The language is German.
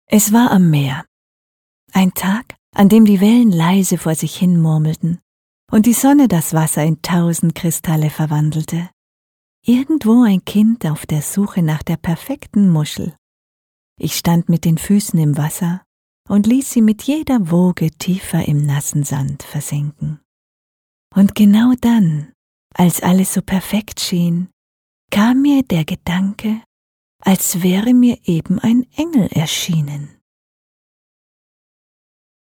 Es war am Meer. Ein Tag, an dem die Wellen leise vor sich hin murmelten und die Sonne das Wasser in 1000 Kristalle verwandelte. Irgendwo ein Kind auf der Suche nach der perfekten Muschel. Ich stand mit den Füßen im Wasser und ließ sie mit jeder Woge tiefer im nassen Sand versinken. Und genau dann, als alles so perfekt schien, kam mir der Gedanke, als wäre mir eben ein Engel erschienen.